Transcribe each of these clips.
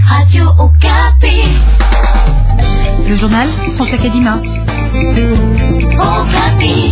Radio Okapi. Le journal François Kadima. Okapi.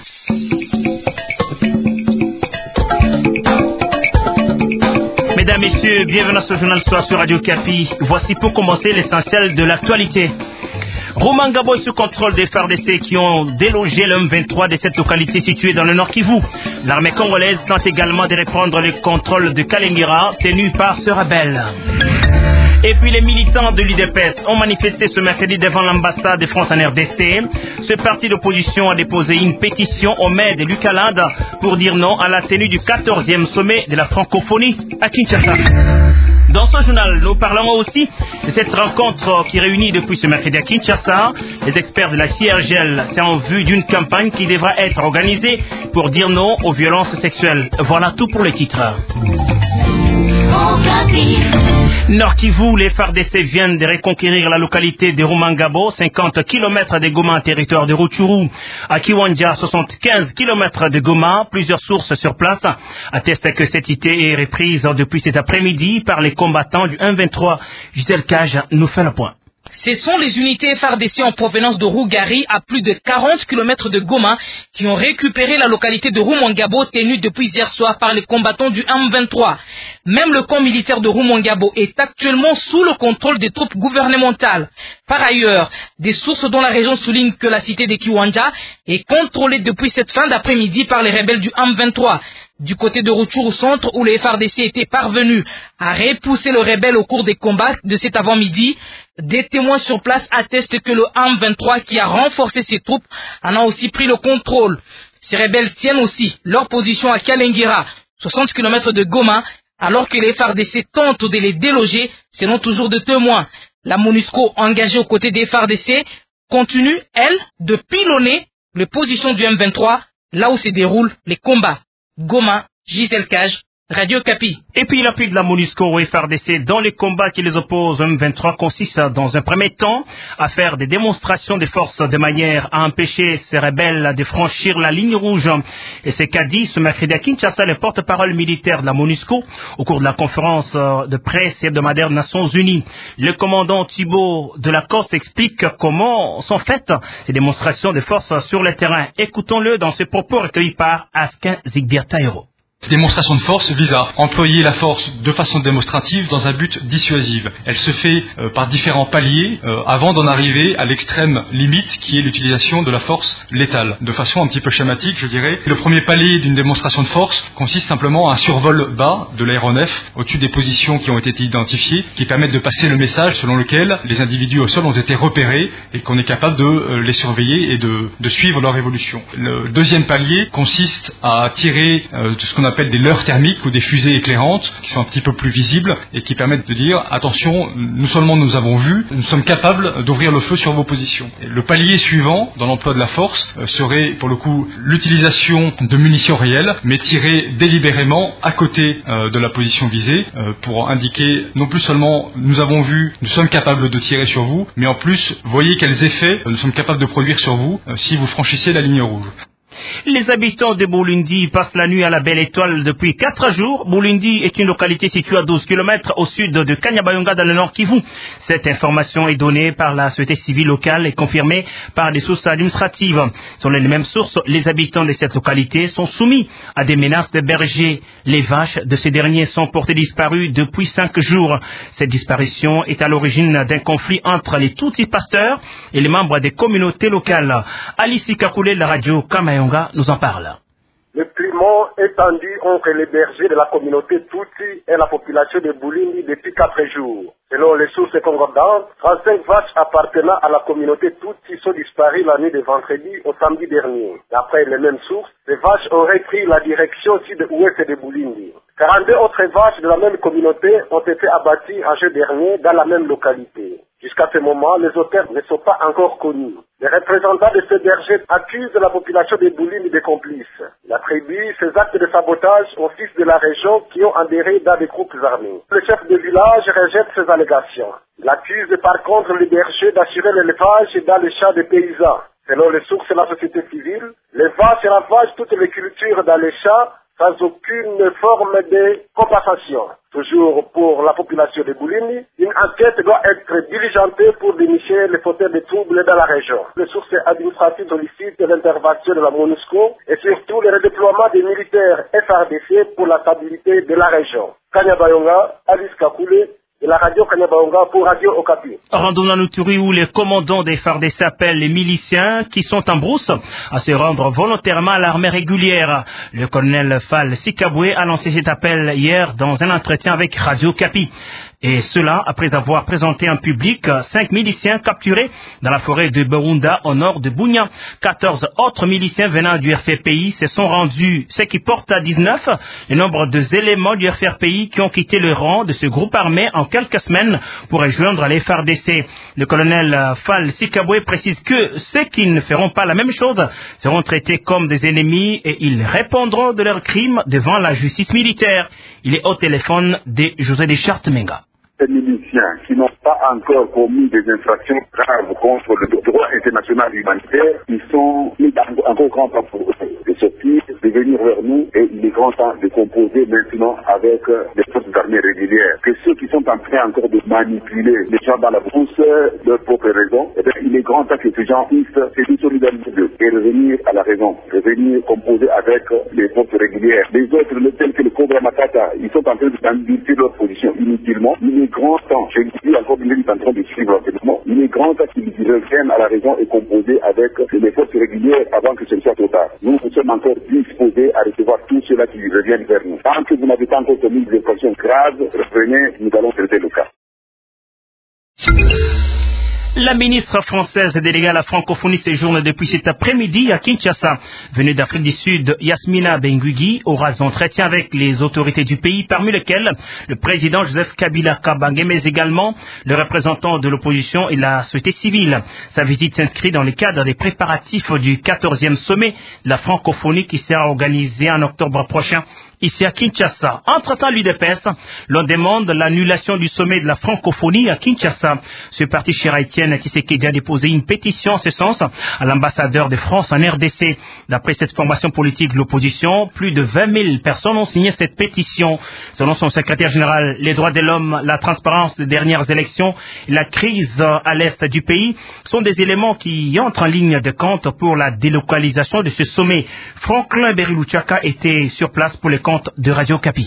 Mesdames, Messieurs, bienvenue à ce journal soir sur Radio Okapi. Voici pour commencer l'essentiel de l'actualité. Rumangabo est sous contrôle des FARDC qui ont délogé le M23 de cette localité située dans le Nord Kivu. L'armée congolaise tente également de reprendre le contrôle de Kalengira tenu par ce rebelle. Et puis les militants de l'UDPS ont manifesté ce mercredi devant l'ambassade de France en RDC. Ce parti d'opposition a déposé une pétition au maire de Lukalanda pour dire non à la tenue du 14e sommet de la francophonie à Kinshasa. Dans ce journal, nous parlons aussi de cette rencontre qui réunit depuis ce mercredi à Kinshasa. Les experts de la CIRGL, c'est en vue d'une campagne qui devra être organisée pour dire non aux violences sexuelles. Voilà tout pour les titres. Nord Kivu, les FARDC viennent de reconquérir la localité de Rumangabo, 50 km de Goma en territoire de Rutshuru. À Kiwanja, 75 km de Goma, plusieurs sources sur place attestent que cette cité est reprise depuis cet après-midi par les combattants du 1-23. Gisèle Cage nous fait le point. Ce sont les unités FARDC en provenance de Rougari à plus de 40 km de Goma qui ont récupéré la localité de Rumangabo tenue depuis hier soir par les combattants du M23. Même le camp militaire de Rumangabo est actuellement sous le contrôle des troupes gouvernementales. Par ailleurs, des sources dans la région soulignent que la cité de Kiwanja est contrôlée depuis cette fin d'après-midi par les rebelles du M23. Du côté de Rutshuru Centre, où les FARDC étaient parvenus à repousser le rebelle au cours des combats de cet avant-midi, des témoins sur place attestent que le M23 qui a renforcé ses troupes en a aussi pris le contrôle. Ces rebelles tiennent aussi leur position à Kalengira, 60 km de Goma, alors que les FARDC tentent de les déloger, selon toujours de témoins. La MONUSCO, engagée aux côtés des FARDC, continue, elle, de pilonner les positions du M23, là où se déroulent les combats. Goma, Gisèle Cage, Radio Okapi. Et puis l'appui de la MONUSCO au FARDC dans les combats qui les opposent au M23 consiste dans un premier temps à faire des démonstrations de force de manière à empêcher ces rebelles de franchir la ligne rouge. Et c'est qu'a dit ce mercredi à Kinshasa le porte-parole militaire de la MONUSCO au cours de la conférence de presse hebdomadaire des Nations Unies. Le commandant Thibault de la Corse explique comment sont faites ces démonstrations de force sur le terrain. Écoutons-le dans ses propos recueillis par Askin Zigbiertaero. Démonstration de force vise à employer la force de façon démonstrative dans un but dissuasif. Elle se fait par différents paliers avant d'en arriver à l'extrême limite qui est l'utilisation de la force létale. De façon un petit peu schématique, je dirais, le premier palier d'une démonstration de force consiste simplement à un survol bas de l'aéronef au-dessus des positions qui ont été identifiées, qui permettent de passer le message selon lequel les individus au sol ont été repérés et qu'on est capable de les surveiller et de suivre leur évolution. Le deuxième palier consiste à tirer de ce qu'on appelle des leurres thermiques ou des fusées éclairantes qui sont un petit peu plus visibles et qui permettent de dire attention, non seulement nous avons vu, nous sommes capables d'ouvrir le feu sur vos positions. Et le palier suivant dans l'emploi de la force serait pour le coup l'utilisation de munitions réelles mais tirées délibérément à côté de la position visée pour indiquer non plus seulement nous avons vu, nous sommes capables de tirer sur vous, mais en plus voyez quels effets nous sommes capables de produire sur vous si vous franchissez la ligne rouge. Les habitants de Bulundi passent la nuit à la Belle Étoile depuis 4 jours. Bulundi est une localité située à 12 km au sud de Kanyabayonga dans le Nord Kivu. Cette information est donnée par la société civile locale et confirmée par des sources administratives. Selon les mêmes sources, les habitants de cette localité sont soumis à des menaces de bergers. Les vaches de ces derniers sont portées disparues depuis 5 jours. Cette disparition est à l'origine d'un conflit entre les Tutsi pasteurs et les membres des communautés locales. Alice Kakule de la radio Kamayonga nous en parle. Le piment étendu entre les bergers de la communauté Tutsi et la population de Bulundi depuis 4 jours. Selon les sources concordantes, 35 vaches appartenant à la communauté Tutsi sont disparues la nuit de vendredi au samedi dernier. D'après les mêmes sources, ces vaches auraient pris la direction sud-ouest de Bulundi. 42 autres vaches de la même communauté ont été abattues en juin dernier dans la même localité. Jusqu'à ce moment, les auteurs ne sont pas encore connus. Les représentants de ces bergers accusent la population de Bulundi de complices. Ils attribuent ces actes de sabotage aux fils de la région qui ont adhéré dans des groupes armés. Le chef de village rejette ces allégations. Il accuse par contre les bergers d'assurer l'élevage dans les champs des paysans. Selon les sources de la société civile, les vaches ravagent toutes les cultures dans les champs sans aucune forme de compensation. Toujours pour la population de Boulimbi, une enquête doit être diligentée pour dénicher les fauteurs de troubles dans la région. Les sources administratives sollicitent l'intervention de la MONUSCO et surtout le redéploiement des militaires FARDC pour la stabilité de la région. Kanyabayonga, Alice Kakoulé, et la radio Kanyabayonga pour Radio Okapi. Rendons à Nouturi où les commandants des FARDC appellent les miliciens qui sont en brousse à se rendre volontairement à l'armée régulière. Le colonel Fall Sikabwe a lancé cet appel hier dans un entretien avec Radio Okapi. Et cela après avoir présenté en public 5 miliciens capturés dans la forêt de Burunda au nord de Bunia. 14 autres miliciens venant du RFPI se sont rendus, ce qui porte à 19 le nombre de éléments du RFPI qui ont quitté le rang de ce groupe armé en quelques semaines pour rejoindre les FARDC. Le colonel Fall Sikabwe précise que ceux qui ne feront pas la même chose seront traités comme des ennemis et ils répondront de leurs crimes devant la justice militaire. Il est au téléphone de José Deschartes-Menga. Ces miliciens qui n'ont pas encore commis des infractions graves contre le droit international humanitaire, ils sont mis encore grand temps pour eux de sortir, de venir vers nous, et il est grand temps de composer maintenant avec les forces armées régulières. Que ceux qui sont en train encore de manipuler les gens dans la brousse, leurs propres raisons, eh bien, il est grand temps que ces gens puissent se désolidariser d'eux et revenir à la raison, revenir composer avec les forces régulières. Les autres, tels que le Cobra Matata, ils sont en train d'endurcir leur position inutilement. Il est grand temps, je le dis encore, il est en train de suivre l'enseignement, il est grand temps qu'ils reviennent à la raison et composer avec les forces régulières avant que ce ne soit trop tard. Nous sommes encore disposés à recevoir tous ceux-là qui reviennent vers nous. Tant que vous n'avez pas encore commis des infractions graves, reprenez, nous allons traiter le cas. La ministre française déléguée à la francophonie séjourne depuis cet après-midi à Kinshasa. Venue d'Afrique du Sud, Yasmina Benguigui aura un entretien avec les autorités du pays, parmi lesquelles le président Joseph Kabila Kabange, mais également le représentant de l'opposition et la société civile. Sa visite s'inscrit dans le cadre des préparatifs du 14e sommet de la francophonie qui sera organisé en octobre prochain ici à Kinshasa. Entre-temps, l'UDPS, l'on demande l'annulation du sommet de la francophonie à Kinshasa. Ce parti cher Étienne Tshisekedi a déposé une pétition en ce sens à l'ambassadeur de France en RDC. D'après cette formation politique de l'opposition, plus de 20 000 personnes ont signé cette pétition. Selon son secrétaire général, les droits de l'homme, la transparence des dernières élections et la crise à l'est du pays sont des éléments qui entrent en ligne de compte pour la délocalisation de ce sommet. Franklin Berilouchaka était sur place pour les comptes de Radio Okapi.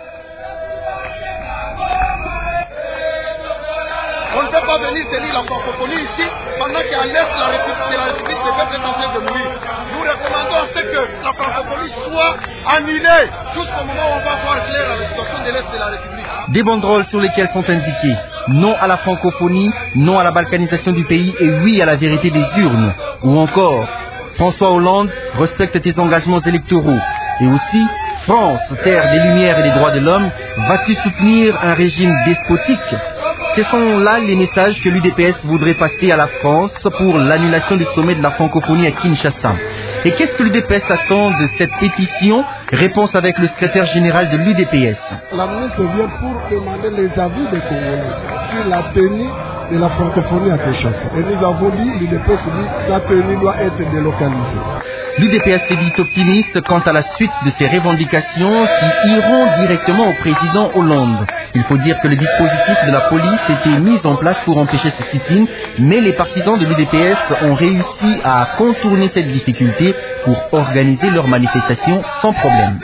On ne peut pas venir tenir la francophonie ici pendant qu'à l'est de la République, le peuple est en train de mourir. Nous recommandons que la francophonie soit annulée jusqu'au moment où on va voir clair la situation de l'est de la République. Des banderoles sur lesquelles sont indiqués non à la francophonie, non à la balkanisation du pays et oui à la vérité des urnes. Ou encore, François Hollande, respecte tes engagements électoraux. Et aussi, France, terre des lumières et des droits de l'homme, vas-tu soutenir un régime despotique? Ce sont là les messages que l'UDPS voudrait passer à la France pour l'annulation du sommet de la francophonie à Kinshasa. Et qu'est-ce que l'UDPS attend de cette pétition? Réponse avec le secrétaire général de l'UDPS. La ministre vient pour demander les avis des Congolais sur la tenue de la francophonie à Kinshasa. Et nous avons dit, l'UDPS dit que sa tenue doit être délocalisée. L'UDPS se dit optimiste quant à la suite de ces revendications qui iront directement au président Hollande. Il faut dire que le dispositif de la police était mis en place pour empêcher ce sit-in, mais les partisans de l'UDPS ont réussi à contourner cette difficulté pour organiser leur manifestation sans problème.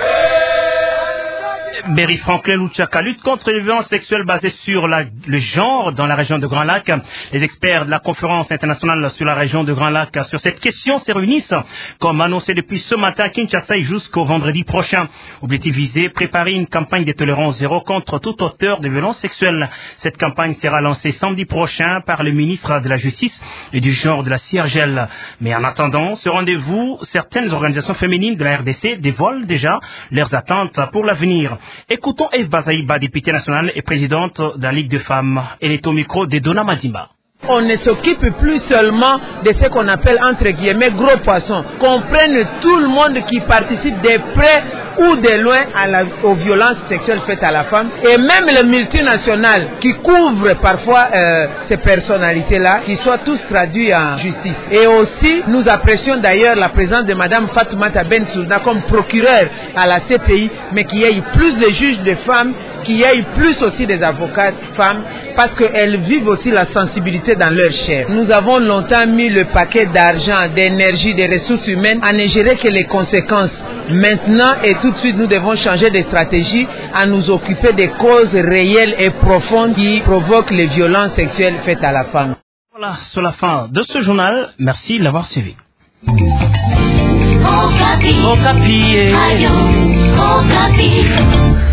Berry Franklin Luchaka lutte contre les violences sexuelles basées sur le genre dans la région de Grand Lac. Les experts de la conférence internationale sur la région de Grand Lac sur cette question se réunissent, comme annoncé depuis ce matin à Kinshasa et jusqu'au vendredi prochain. Objectif visé, préparer une campagne de tolérance zéro contre tout auteur de violences sexuelles. Cette campagne sera lancée samedi prochain par le ministre de la Justice et du genre de la CIRGEL. Mais en attendant ce rendez-vous, certaines organisations féminines de la RDC dévoilent déjà leurs attentes pour l'avenir. Écoutons Eve Bazaïba, députée nationale et présidente de la Ligue de femmes. Elle est au micro de Dona Madimba. On ne s'occupe plus seulement de ce qu'on appelle entre guillemets gros poissons. Qu'on prenne tout le monde qui participe de près ou de loin aux violences sexuelles faites à la femme, et même les multinationales qui couvrent parfois ces personnalités-là, qui soient tous traduits en justice. Et aussi, nous apprécions d'ailleurs la présence de Madame Fatoumata Bensouda comme procureure à la CPI, mais qu'il y ait plus de juges de femmes, qu'il y ait plus aussi des avocats femmes, parce qu'elles vivent aussi la sensibilité dans leur chair. Nous avons longtemps mis le paquet d'argent, d'énergie, de ressources humaines à ne gérer que les conséquences. Maintenant et tout de suite, nous devons changer de stratégie à nous occuper des causes réelles et profondes qui provoquent les violences sexuelles faites à la femme. Voilà, c'est la fin de ce journal. Merci de l'avoir suivi. Okapi.